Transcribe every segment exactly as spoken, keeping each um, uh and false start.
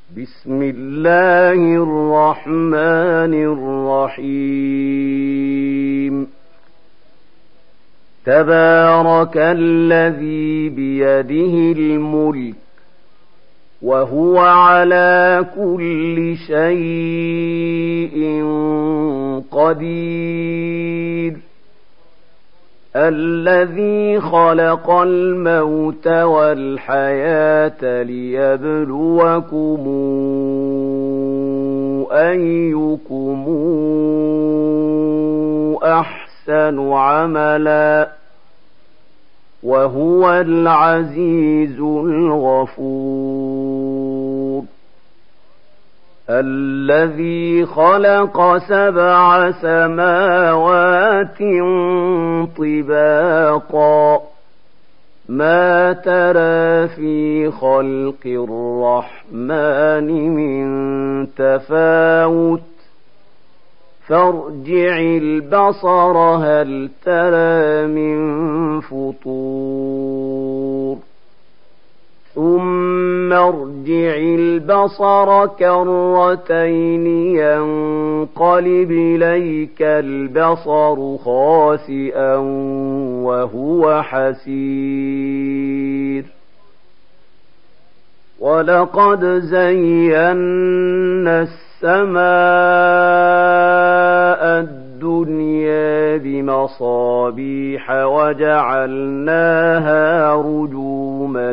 بسم الله الرحمن الرحيم تبارك الذي بيده الملك وهو على كل شيء قدير الذي خلق الموت والحياة ليبلوكم أيكم أحسن عملا وهو العزيز الغفور الذي خلق سبع سماوات طباقا ما ترى في خلق الرحمن من تفاوت فارجع البصر هل ترى من فطور ثم ارجع البصر كرتين ينقلب إليك البصر خاسئا وهو حسير ولقد زينا السماء الدنيا بمصابيح وجعلناها رجوما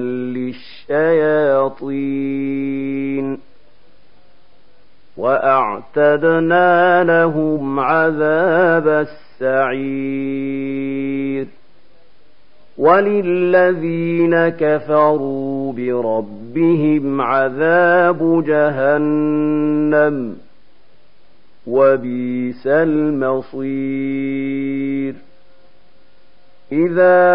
للشياطين وأعتدنا لهم عذاب السعير وللذين كفروا بربهم عذاب جهنم وبئس المصير إذا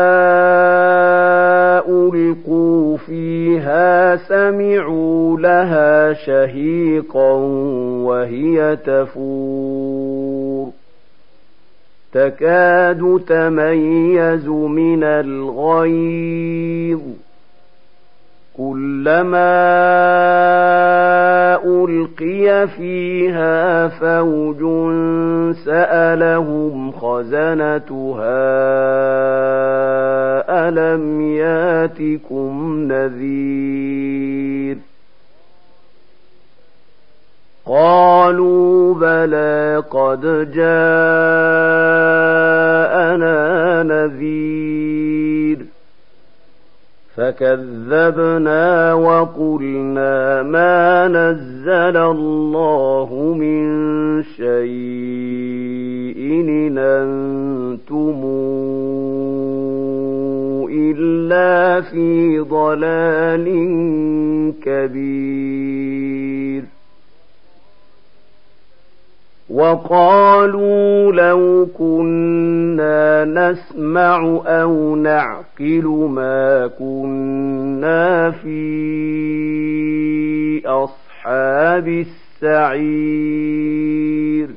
ألقوا فيها سمعوا لها شهيقا وهي تفور تكاد تميز من الغيظ كلما ألقي فيها فوج سألهم خزنتها ألم ياتكم نذير قالوا بلى قد جاءنا نذير فكذبنا وقلنا ما نزل الله من شيء إن أنتم إلا في ضلال كبير وقالوا لو كنا نسمع أو نعقل ما كنا في أصحاب السعير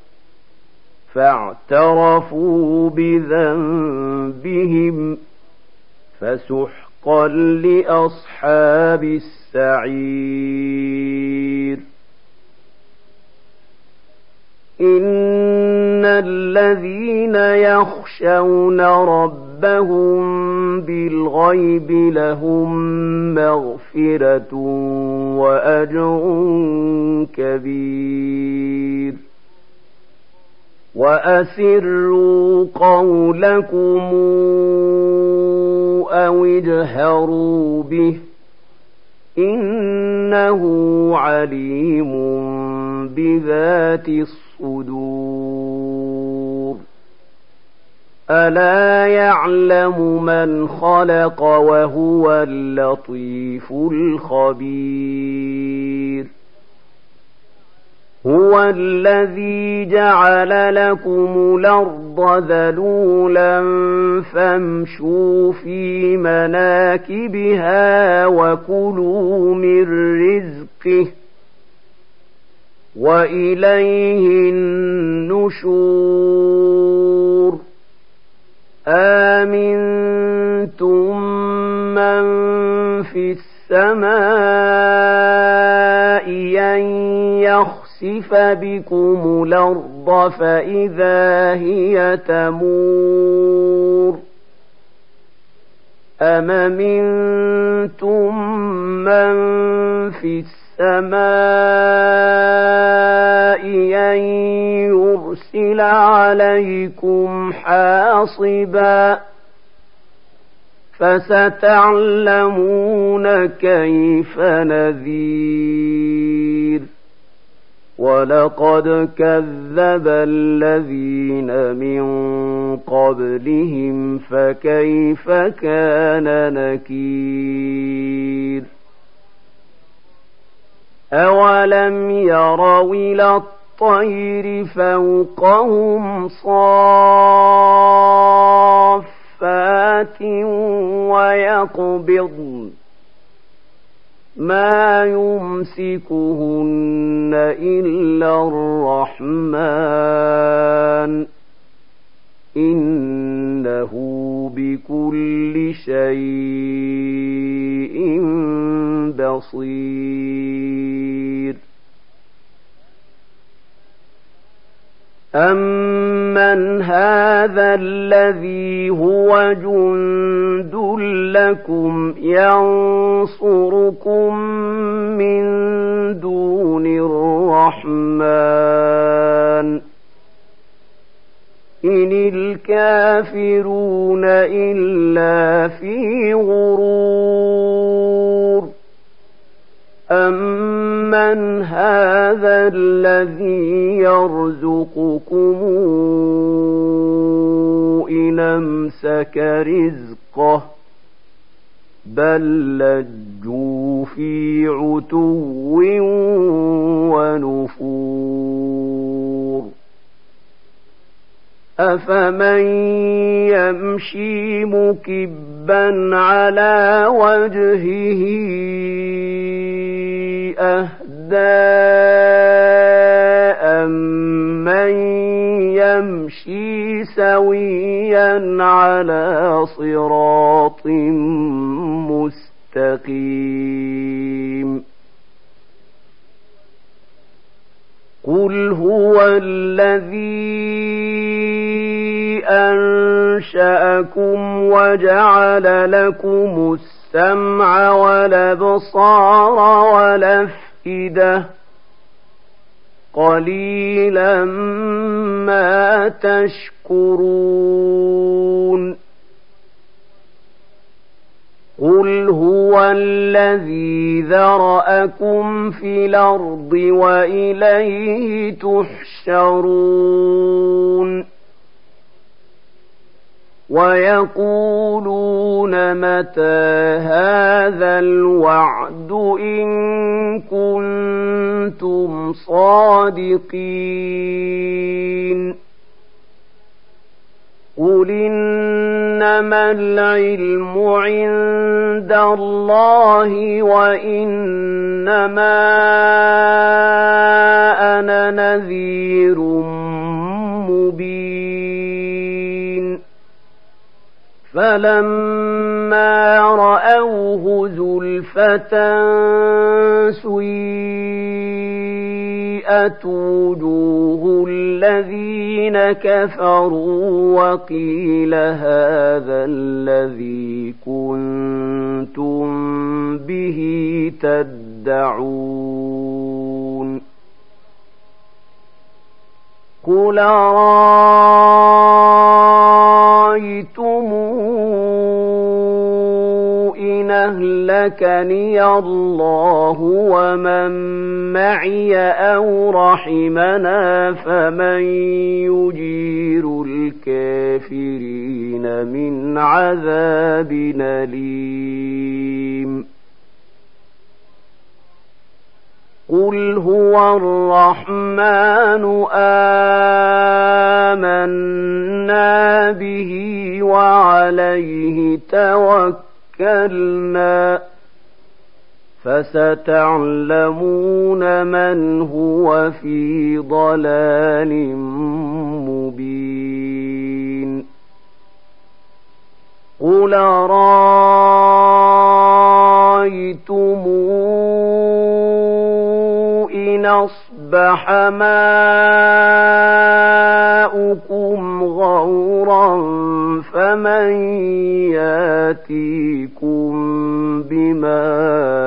فاعترفوا بذنبهم فسحقا لأصحاب السعير إن الذين يخشون ربهم بالغيب لهم مغفرة وأجر كبير وأسروا قولكم أو اجهروا به إنه عليم بذات الصدور ألا يعلم من خلق وهو اللطيف الخبير هو الذي جعل لكم الأرض ذلولا فامشوا في مناكبها وكلوا من رزقه وإليه النشور آمنتم من في السماء يخسف بكم الأرض فإذا هي تمور أم أمنتم من في السماء أن يرسل عليكم حاصبا فستعلمون كيف نذير ولقد كذب الذين من قبلهم فكيف كان نكير أولم يروا إلى الطير فوقهم صافات ويقبضن ما يمسكهن إلا الرحمن إنه بكل شيء بصير أمن هذا الذي هو جند لكم ينصركم من دون الرحمن إن الكافرون إلا في غرور أمن هذا الذي يرزقكم إن أمسك رزقه بل لجوا في عتو ونفور أفمن يمشي مكبا على وجهه أهدى أمن يمشي سويا على صراط مستقيم قل هو الذي أنشأكم وجعل لكم السمع والأبصار والأفئدة قليلا ما تشكرون قل هو الذي ذرأكم في الأرض وإليه تحشرون ويقولون متى هذا الوعد إن كنتم صادقين قل إنما العلم عند الله وإنما أنا نذير مبين فلما رأوه زلفة سيئت وجوه الذين كفروا وقيل هذا الذي كنتم به تدعون قل أرأيتم إن أهلكني الله ومن معي أو رحمنا فمن يجير الكافرين من عذاب أليم قل هو الرحمن آمنا به وعليه توكلنا فستعلمون من هو في ضلال مبين قل أرأيتم إن أصبح أصبح ماؤكم غورا فمن ياتيكم بماء